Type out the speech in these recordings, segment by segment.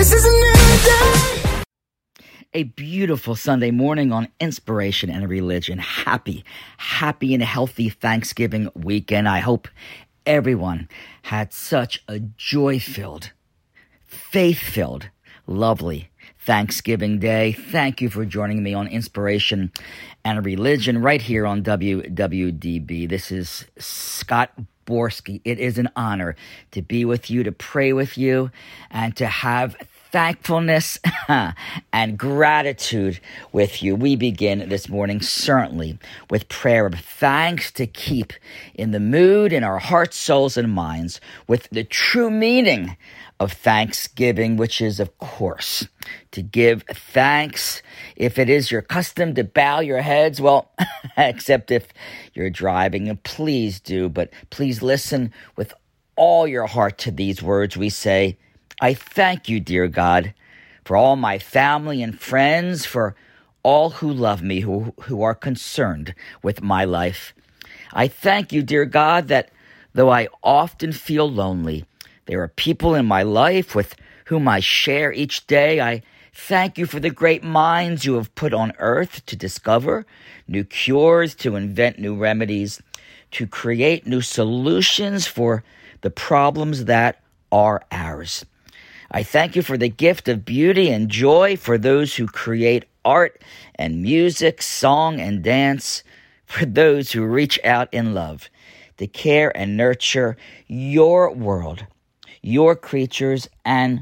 This is a new day. A beautiful Sunday morning on Inspiration and Religion. Happy and healthy Thanksgiving weekend. I hope everyone had such a joy-filled, faith-filled, lovely Thanksgiving Day. Thank you for joining me on Inspiration and Religion right here on WWDB. This is Scott Borski. It is an honor to be with you, to pray with you, and to have thankfulness and gratitude with you. We begin this morning certainly with prayer of thanks to keep in the mood in our hearts, souls, and minds with the true meaning of Thanksgiving, which is, of course, to give thanks. If it is your custom to bow your heads, well, except if you're driving, and please do, but please listen with all your heart to these words we say. I thank you, dear God, for all my family and friends, for all who love me, who are concerned with my life. I thank you, dear God, that though I often feel lonely, there are people in my life with whom I share each day. I thank you for the great minds you have put on earth to discover new cures, to invent new remedies, to create new solutions for the problems that are ours. I thank you for the gift of beauty and joy for those who create art and music, song and dance, for those who reach out in love to care and nurture your world, your creatures, and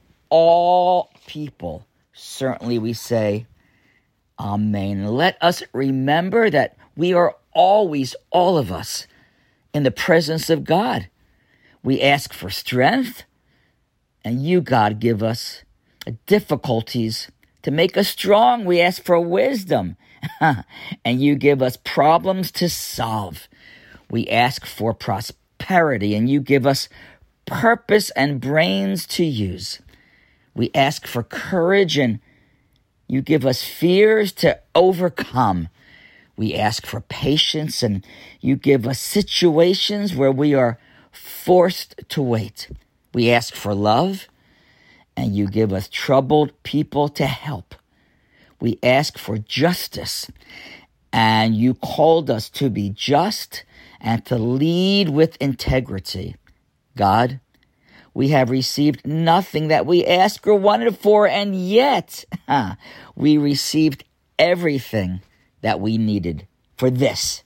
all people. Certainly we say, Amen. Let us remember that we are always, all of us, in the presence of God. We ask for strength, and you, God, give us difficulties to make us strong. We ask for wisdom, and you give us problems to solve. We ask for prosperity, and you give us purpose and brains to use. We ask for courage, and you give us fears to overcome. We ask for patience, and you give us situations where we are forced to wait. We ask for love, and you give us troubled people to help. We ask for justice, and you called us to be just and to lead with integrity. God, we have received nothing that we asked or wanted for, and yet we received everything that we needed. For this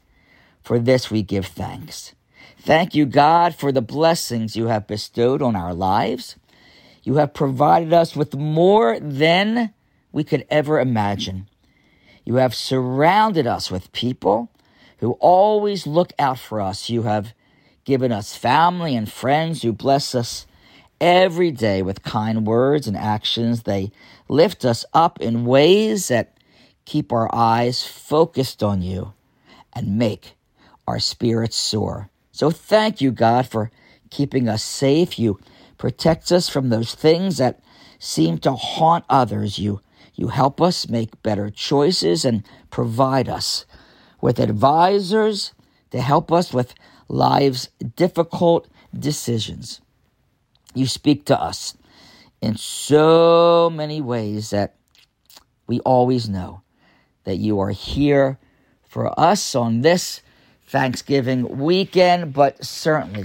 we give thanks. Thank you, God, for the blessings you have bestowed on our lives. You have provided us with more than we could ever imagine. You have surrounded us with people who always look out for us. You have given us family and friends who bless us every day with kind words and actions. They lift us up in ways that keep our eyes focused on you and make our spirits soar. So thank you, God, for keeping us safe. You protect us from those things that seem to haunt others. You help us make better choices and provide us with advisors to help us with life's difficult decisions. You speak to us in so many ways that we always know that you are here for us on this Thanksgiving weekend, but certainly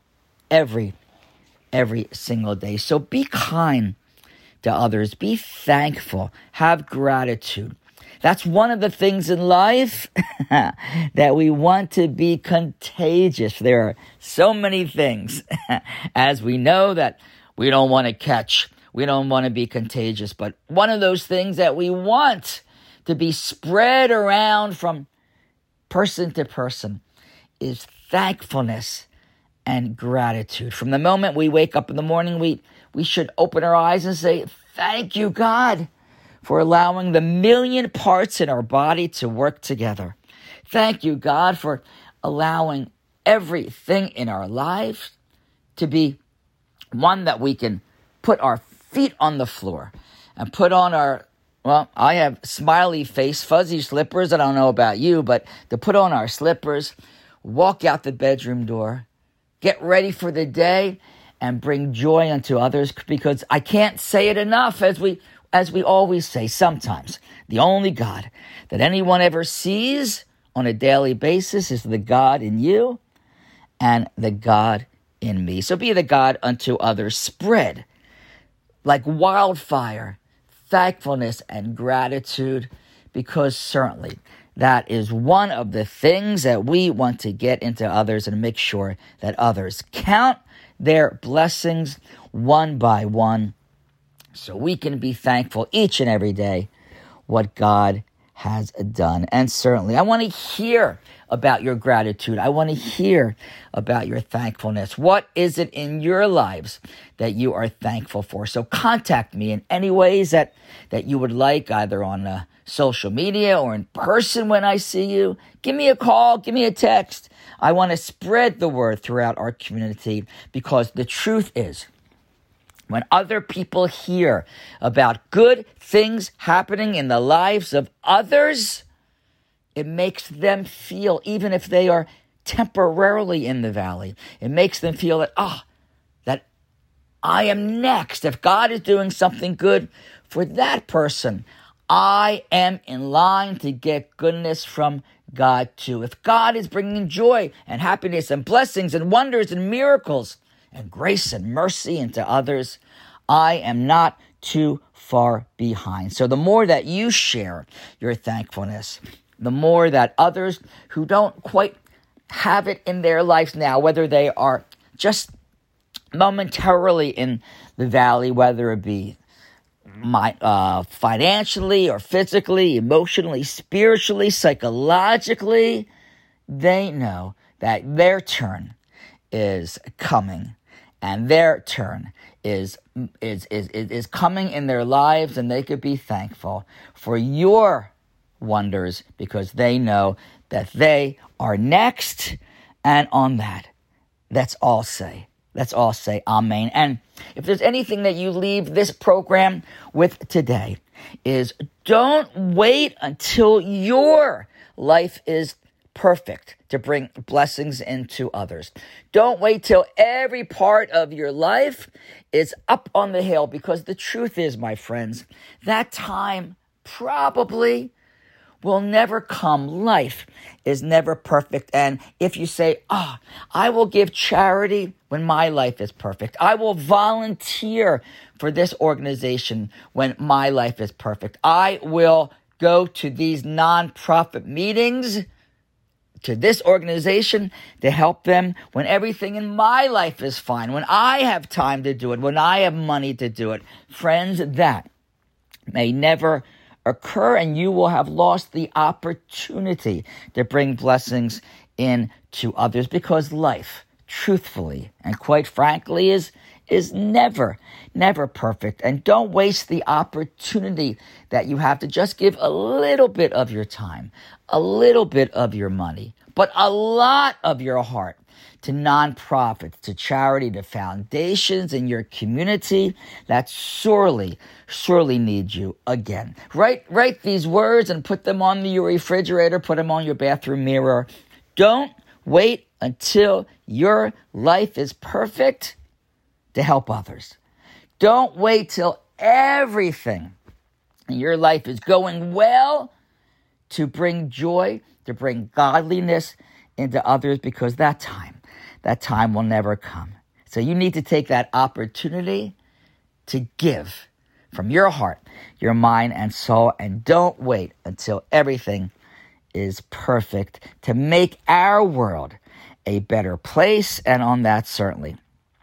every single day. So be kind to others. Be thankful. Have gratitude. That's one of the things in life that we want to be contagious. There are so many things, as we know, that we don't want to catch. We don't want to be contagious. But one of those things that we want to be spread around from person to person is thankfulness and gratitude. From the moment we wake up in the morning, we should open our eyes and say, thank you, God, for allowing the million parts in our body to work together. Thank you, God, for allowing everything in our life to be one that we can put our feet on the floor and put on our, well, I have smiley face, fuzzy slippers. I don't know about you, but to put on our slippers, walk out the bedroom door, get ready for the day, and bring joy unto others, because I can't say it enough, as we always say sometimes. The only God that anyone ever sees on a daily basis is the God in you and the God in me. So be the God unto others. Spread like wildfire thankfulness and gratitude, because certainly that is one of the things that we want to get into others and make sure that others count their blessings one by one, so we can be thankful each and every day what God has done. And certainly, I want to hear about your gratitude. I want to hear about your thankfulness. What is it in your lives that you are thankful for? So contact me in any ways that you would like, either on social media or in person when I see you. Give me a call, give me a text. I want to spread the word throughout our community, because the truth is, when other people hear about good things happening in the lives of others, it makes them feel, even if they are temporarily in the valley, it makes them feel that I am next. If God is doing something good for that person, I am in line to get goodness from God too. If God is bringing joy and happiness and blessings and wonders and miracles and grace and mercy into others, I am not too far behind. So the more that you share your thankfulness, the more that others who don't quite have it in their lives now, whether they are just momentarily in the valley, whether it be financially or physically, emotionally, spiritually, psychologically, they know that their turn is coming, and their turn is coming in their lives, and they could be thankful for your wonders, because they know that they are next. And on that, let's all say amen. And if there's anything that you leave this program with today, is don't wait until your life is perfect to bring blessings into others. Don't wait till every part of your life is up on the hill, because the truth is, my friends, that time probably will never come. Life is never perfect. And if you say, I will give charity when my life is perfect, I will volunteer for this organization when my life is perfect, I will go to these nonprofit meetings, to this organization to help them when everything in my life is fine, when I have time to do it, when I have money to do it. Friends, that may never occur, and you will have lost the opportunity to bring blessings in to others, because life, truthfully and quite frankly, is never perfect. And don't waste the opportunity that you have to just give a little bit of your time, a little bit of your money, but a lot of your heart to nonprofits, to charity, to foundations in your community that sorely need you again. Write these words and put them on your refrigerator, put them on your bathroom mirror. Don't wait until your life is perfect to help others. Don't wait till everything in your life is going well to bring joy, to bring godliness into others, because that time will never come. So you need to take that opportunity to give from your heart, your mind, and soul, and don't wait until everything is perfect to make our world a better place. And on that, certainly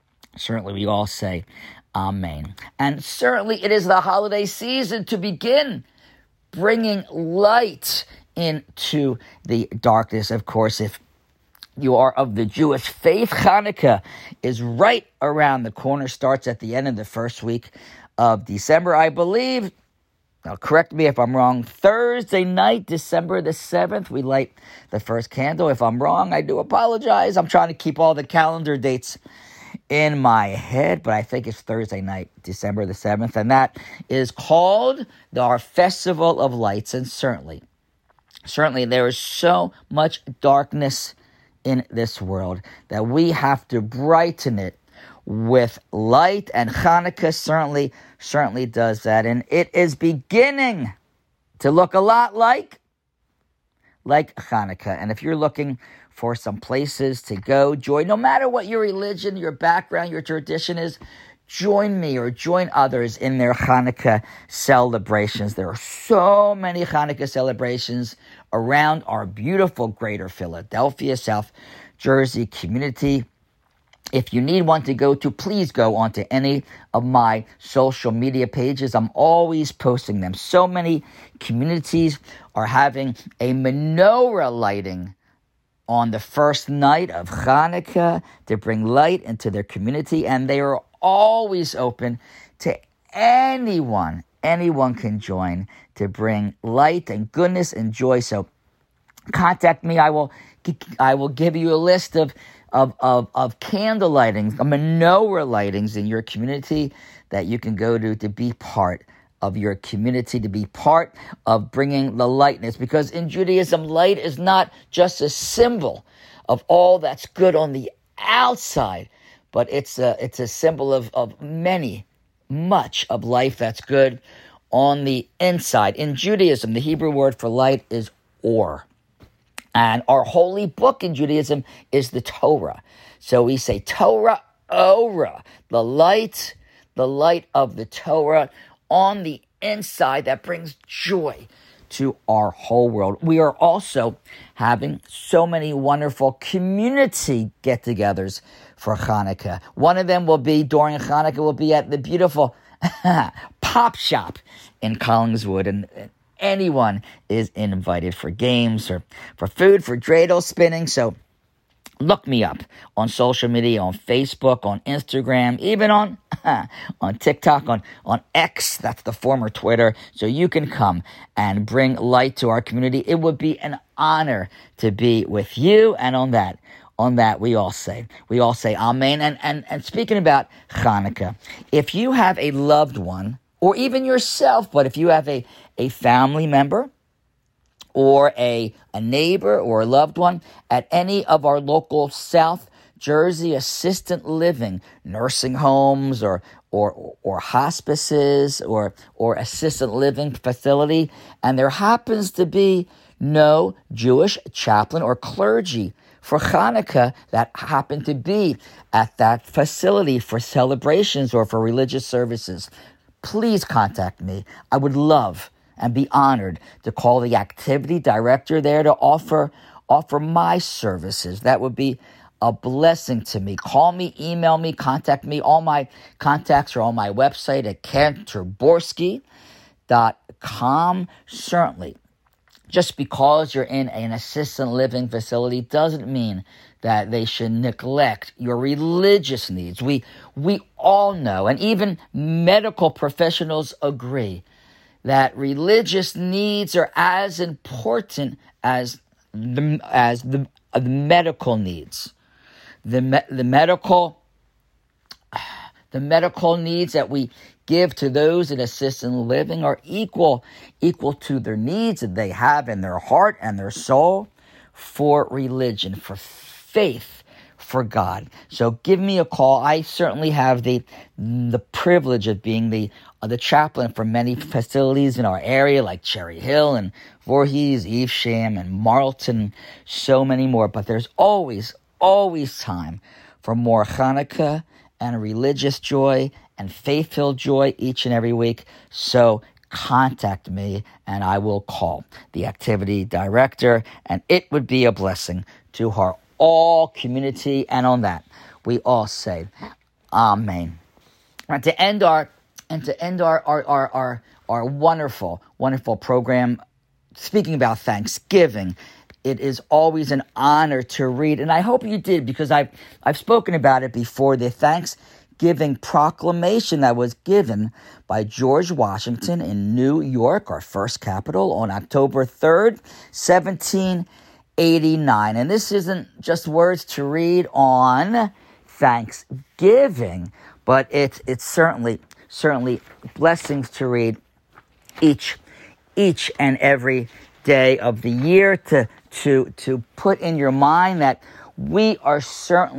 we all say amen. And certainly it is the holiday season to begin bringing light into the darkness. Of course, if you are of the Jewish faith, Hanukkah is right around the corner, starts at the end of the first week of December, I believe. Now, correct me if I'm wrong. Thursday night, December the 7th, we light the first candle. If I'm wrong, I do apologize. I'm trying to keep all the calendar dates in my head, but I think it's Thursday night, December the 7th, and that is called our Festival of Lights. And certainly there is so much darkness in this world that we have to brighten it with light, and Hanukkah certainly does that. And it is beginning to look a lot like Hanukkah. And if you're looking for some places to go, join, no matter what your religion, your background, your tradition is, join me or join others in their Hanukkah celebrations. There are so many Hanukkah celebrations around our beautiful greater Philadelphia, South Jersey community. If you need one to go to, please go onto any of my social media pages. I'm always posting them. So many communities are having a menorah lighting on the first night of Hanukkah to bring light into their community, and they are always open to anyone. Anyone can join to bring light and goodness and joy. So contact me. I will give you a list of candle lightings, menorah lightings in your community that you can go to be part of your community, to be part of bringing the lightness. Because in Judaism, light is not just a symbol of all that's good on the outside, but it's a symbol of much of life that's good on the inside. In Judaism, the Hebrew word for light is or. And our holy book in Judaism is the Torah. So we say Torah Ora, the light of the Torah on the inside that brings joy to our whole world. We are also having so many wonderful community get-togethers for Hanukkah. One of them will be during Hanukkah, will be at the beautiful Pop Shop in Collingswood, and anyone is invited for games or for food, for dreidel spinning. So look me up on social media, on Facebook, on Instagram, even on TikTok, on X, that's the former Twitter, so you can come and bring light to our community. It would be an honor to be with you, and on that we all say amen. And speaking about Hanukkah, if you have a loved one, or even yourself, but if you have a family member or a neighbor or a loved one at any of our local South Jersey assisted living, nursing homes or hospices or assisted living facility, and there happens to be no Jewish chaplain or clergy for Hanukkah that happen to be at that facility for celebrations or for religious services, please contact me. I would love and be honored to call the activity director there to offer my services. That would be a blessing to me. Call me, email me, contact me. All my contacts are on my website at kenterborski.com. Certainly, just because you're in an assisted living facility doesn't mean that they should neglect your religious needs. We all know, and even medical professionals agree, that religious needs are as important as the medical needs. The medical needs that we give to those in assisted living are equal to their needs that they have in their heart and their soul for religion, for faith, for God. So give me a call. I certainly have the privilege of being the chaplain for many facilities in our area, like Cherry Hill and Voorhees, Evesham and Marlton, so many more. But there's always time for more Hanukkah and religious joy and faith-filled joy each and every week. So contact me and I will call the activity director, and it would be a blessing to our all community. And on that, we all say amen. And to end our wonderful program, speaking about Thanksgiving, it is always an honor to read, and I hope you did, because I've spoken about it before, the Thanksgiving proclamation that was given by George Washington in New York, our first capital, on October 3rd, 1789. And this isn't just words to read on Thanksgiving, but it's certainly blessings to read each and every day of the year, to put in your mind that we are certainly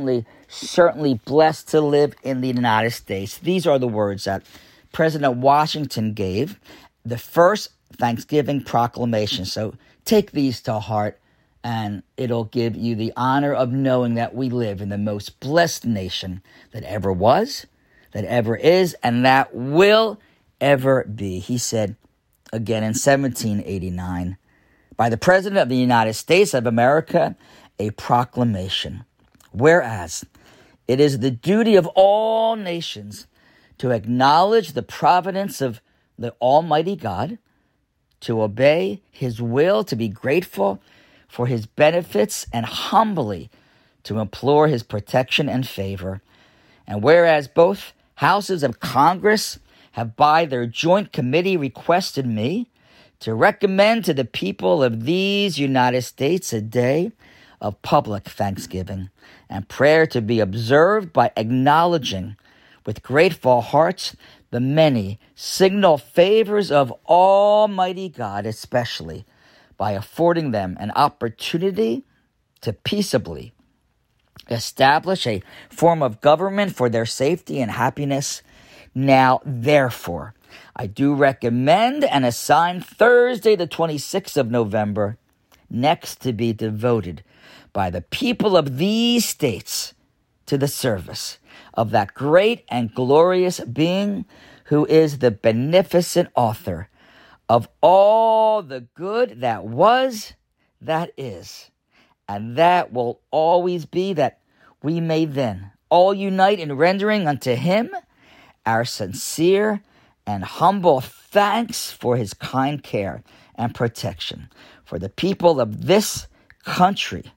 certainly blessed to live in the United States. These are the words that President Washington gave, the first Thanksgiving proclamation. So take these to heart, and it'll give you the honor of knowing that we live in the most blessed nation that ever was, that ever is, and that will ever be. He said again in 1789, by the President of the United States of America, a proclamation. Whereas it is the duty of all nations to acknowledge the providence of the Almighty God, to obey his will, to be grateful for his benefits, and humbly to implore his protection and favor. And whereas both houses of Congress have by their joint committee requested me to recommend to the people of these United States a day of public thanksgiving and prayer to be observed by acknowledging with grateful hearts the many signal favors of Almighty God, especially by affording them an opportunity to peaceably establish a form of government for their safety and happiness. Now, therefore, I do recommend and assign Thursday, the 26th of November, next to be devoted by the people of these states to the service of that great and glorious being who is the beneficent author of all the good that was, that is, and that will always be, that we may then all unite in rendering unto him our sincere and humble thanks for his kind care and protection for the people of this country.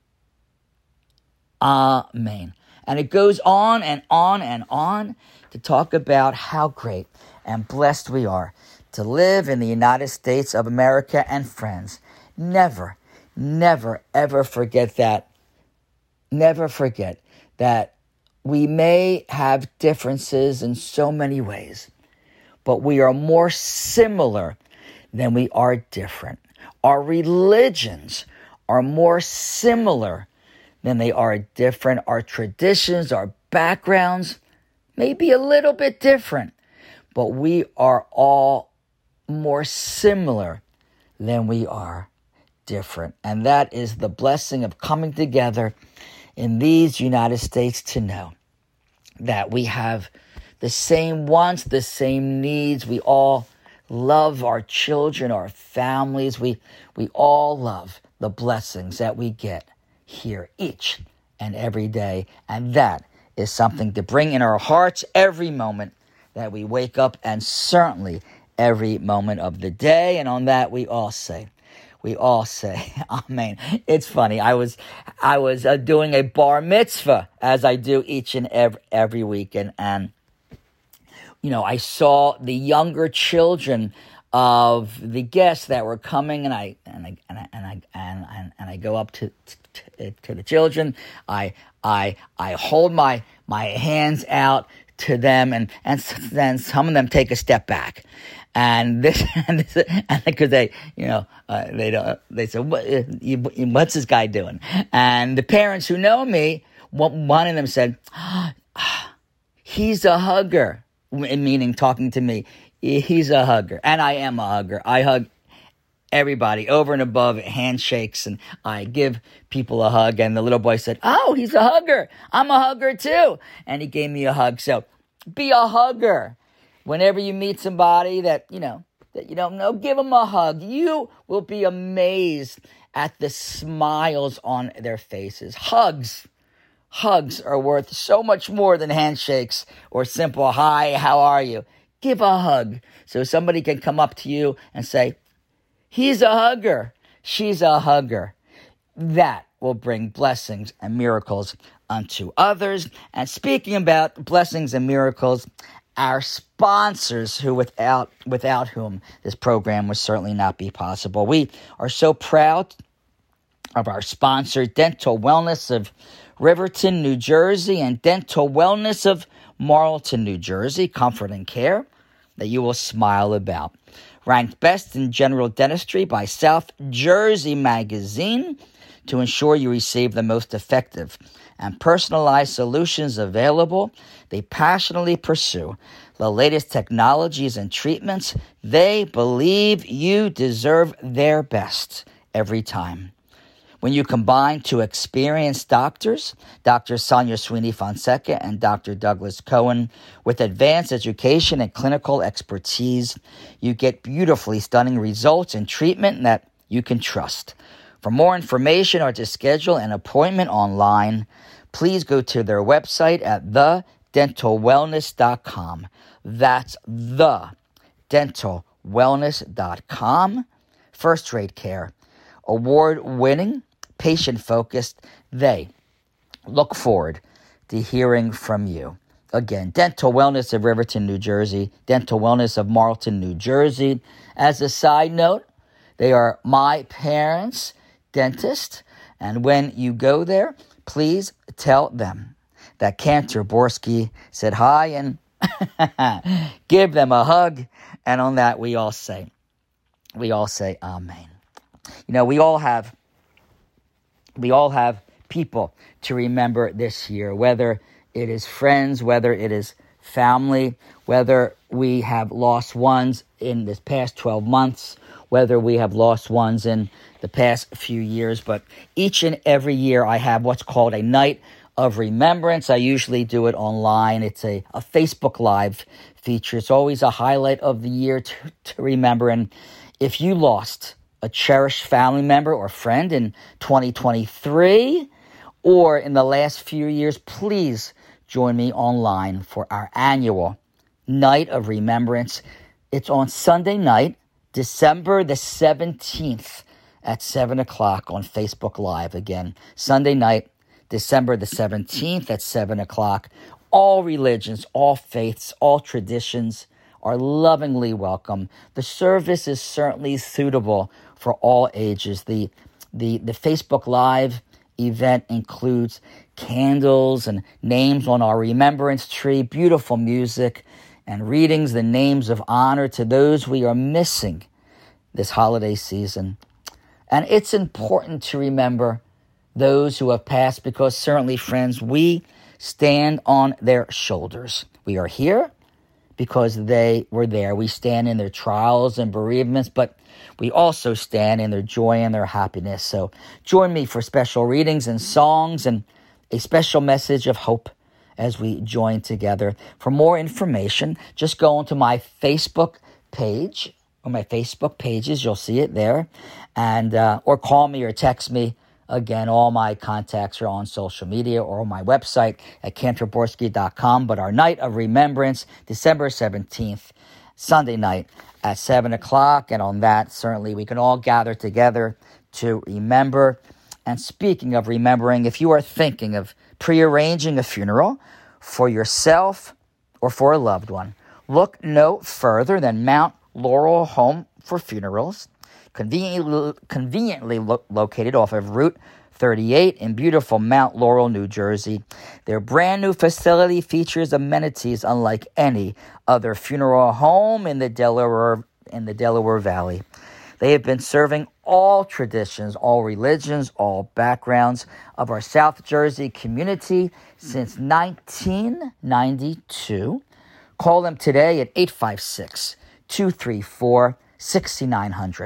Amen. And it goes on and on and on to talk about how great and blessed we are to live in the United States of America. And friends, never, never, ever forget that. Never forget that we may have differences in so many ways, but we are more similar than we are different. Our religions are more similar than they are different. Our traditions, our backgrounds may be a little bit different, but we are all more similar than we are different. And that is the blessing of coming together in these United States, to know that we have the same wants, the same needs. We all love our children, our families. We all love the blessings that we get here each and every day. And that is something to bring in our hearts every moment that we wake up, and certainly every moment of the day. And on that, we all say, amen. It's funny. I was doing a bar mitzvah, as I do each and every weekend. And, I saw the younger children of the guests that were coming, and I go up to the children. I hold my hands out to them, and then some of them take a step back, and because they say, what's this guy doing? And the parents who know me, one of them said, he's a hugger, meaning talking to me. He's a hugger, and I am a hugger. I hug everybody over and above handshakes, and I give people a hug. And the little boy said, oh, he's a hugger. I'm a hugger too. And he gave me a hug. So be a hugger. Whenever you meet somebody that you don't know, give them a hug. You will be amazed at the smiles on their faces. Hugs are worth so much more than handshakes or simple, hi, how are you? Give a hug so somebody can come up to you and say, he's a hugger, she's a hugger. That will bring blessings and miracles unto others. And speaking about blessings and miracles, our sponsors, who without whom this program would certainly not be possible. We are so proud of our sponsor, Dental Wellness of Riverton, New Jersey, and Dental Wellness of Marlton, New Jersey. Comfort and care that you will smile about. Ranked best in general dentistry by South Jersey Magazine. to ensure you receive the most effective and personalized solutions available. They passionately pursue the latest technologies and treatments. They believe you deserve their best every time. When you combine two experienced doctors, Dr. Sonia Sweeney Fonseca and Dr. Douglas Cohen, with advanced education and clinical expertise, you get beautifully stunning results in treatment that you can trust. For more information or to schedule an appointment online, please go to their website at thedentalwellness.com. That's thedentalwellness.com. First-rate care, award-winning, patient-focused. They look forward to hearing from you. Again, Dental Wellness of Riverton, New Jersey, Dental Wellness of Marlton, New Jersey. As a side note, they are my parents' dentist, and when you go there, please tell them that Cantor Borski said hi and give them a hug. And on that, we all say amen. You know, we all have people to remember this year, whether it is friends, whether it is family, whether we have lost ones in this past 12 months, whether we have lost ones in the past few years. But each and every year I have what's called a night of remembrance. I usually do it online. It's a Facebook Live feature. It's always a highlight of the year to remember. And if you lost a cherished family member or friend in 2023 or in the last few years, please join me online for our annual Night of Remembrance. It's on Sunday night, December the 17th at 7 o'clock on Facebook Live. Again, Sunday night, December the 17th at 7 o'clock. All religions, all faiths, all traditions are lovingly welcome. The service is certainly suitable for all ages. The Facebook Live event includes candles and names on our remembrance tree, beautiful music, and readings, the names of honor to those we are missing this holiday season. And it's important to remember those who have passed because certainly, friends, we stand on their shoulders. We are here because they were there. We stand in their trials and bereavements, but we also stand in their joy and their happiness. So join me for special readings and songs and a special message of hope as we join together. For more information, just go onto my Facebook page or my Facebook pages. You'll see it there. And or call me or text me. Again, all my contacts are on social media or on my website at cantorborski.com. But our night of remembrance, December 17th, Sunday night at 7 o'clock. And on that, certainly we can all gather together to remember. And speaking of remembering, if you are thinking of prearranging a funeral for yourself or for a loved one, look no further than Mount Laurel Home for Funerals, conveniently located off of Route 38 in beautiful Mount Laurel, New Jersey. Their brand new facility features amenities unlike any other funeral home in the Delaware Valley. They have been serving all traditions, all religions, all backgrounds of our South Jersey community since 1992. Call them today at 856-234-6900.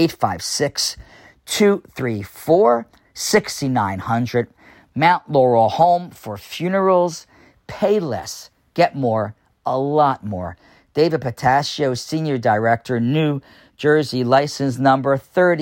856-234-6900. Mount Laurel Home for Funerals. Pay less. Get more. A lot more. David Patascio, Senior Director, New Jersey, license number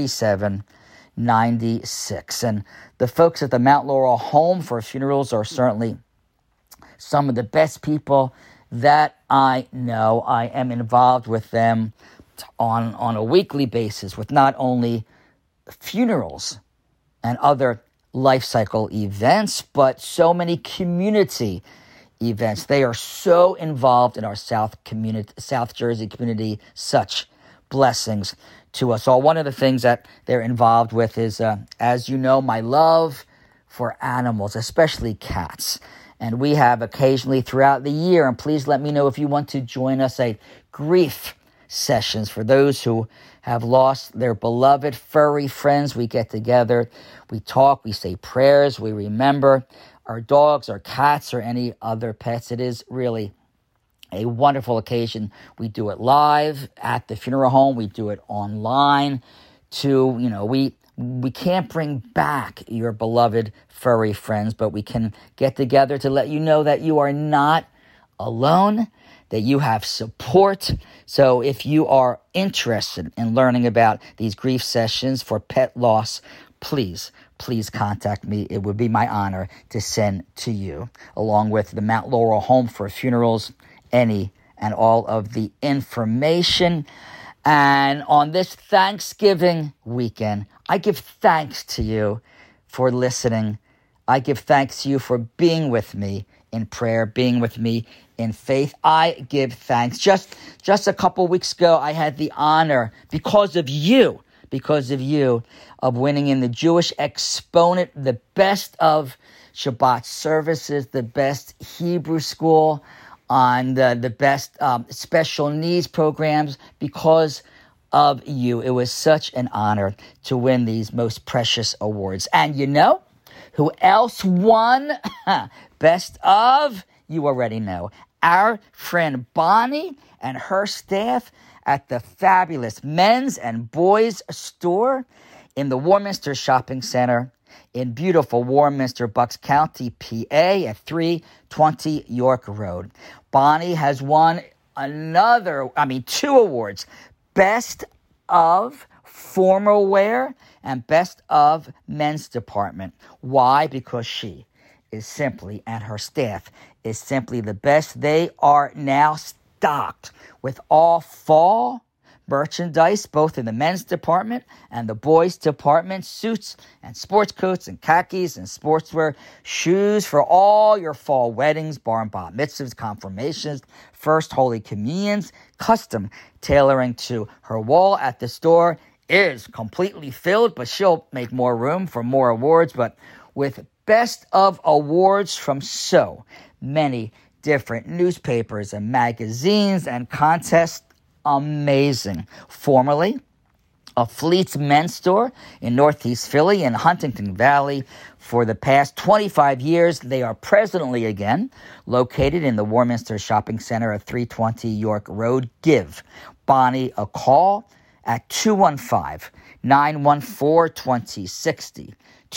3796. And the folks at the Mount Laurel Home for Funerals are certainly some of the best people that I know. I am involved with them on a weekly basis with not only funerals and other life cycle events, but so many community events. They are so involved in our South Jersey community. Such blessings to us all. One of the things that they're involved with is, as you know, my love for animals, especially cats. And we have occasionally throughout the year, and please let me know if you want to join us, a grief sessions. For those who have lost their beloved furry friends, we get together, we talk, we say prayers, we remember our dogs, our cats, or any other pets. It is really a wonderful occasion. We do it live at the funeral home. We do it online. We can't bring back your beloved furry friends, but we can get together to let you know that you are not alone, that you have support. So if you are interested in learning about these grief sessions for pet loss, please contact me. It would be my honor to send to you, along with the Mount Laurel Home for Funerals, any and all of the information. And on this Thanksgiving weekend, I give thanks to you for listening. I give thanks to you for being with me in prayer, being with me in faith. I give thanks. Just a couple weeks ago, I had the honor, because of you, of winning in the Jewish Exponent, the best of Shabbat services, the best Hebrew school, on the best special needs programs. Because of you, it was such an honor to win these most precious awards. And you know who else won best of? You already know. Our friend Bonnie and her staff at the fabulous men's and boys store in the Warminster Shopping Center in beautiful Warminster, Bucks County, PA at 320 York Road. Bonnie has won two awards: Best of Formal Wear and Best of Men's Department. Why? Because she is simply, and her staff is simply the best. They are now stocked with all fall merchandise, both in the men's department and the boys department, suits and sports coats and khakis and sportswear, shoes for all your fall weddings, bar and bat mitzvahs, confirmations, first Holy Communions. Custom tailoring to her wall at the store is completely filled, but she'll make more room for more awards. But with best of awards from so many different newspapers and magazines and contests, amazing. Formerly a Fleet's men's store in Northeast Philly in Huntington Valley. For the past 25 years, they are presently again located in the Warminster Shopping Center at 320 York Road. Give Bonnie a call at 215-914-2060.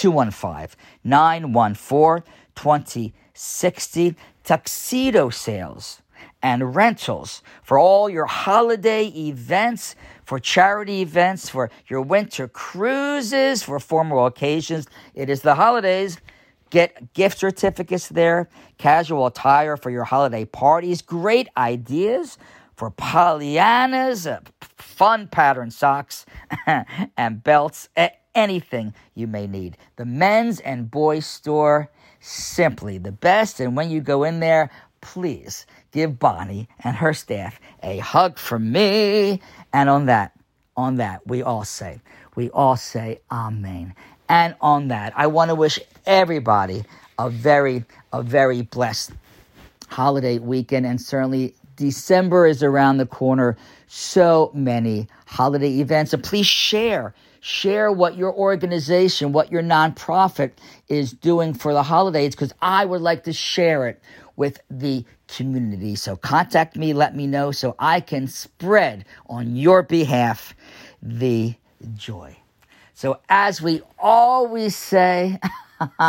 215-914-2060. Tuxedo sales and rentals for all your holiday events, for charity events, for your winter cruises, for formal occasions. It is the holidays. Get gift certificates there, casual attire for your holiday parties, great ideas for Pollyannas, fun pattern socks and belts, anything you may need. The men's and boys store, simply the best. And when you go in there, please give Bonnie and her staff a hug from me. And on that, we all say amen. And on that, I want to wish everybody a very blessed holiday weekend. And certainly December is around the corner. So many holiday events. And please share what your organization, what your nonprofit is doing for the holidays, because I would like to share it with the community. So contact me, let me know, so I can spread on your behalf the joy. So as we always say,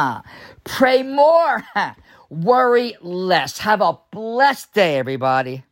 pray more, worry less. Have a blessed day, everybody.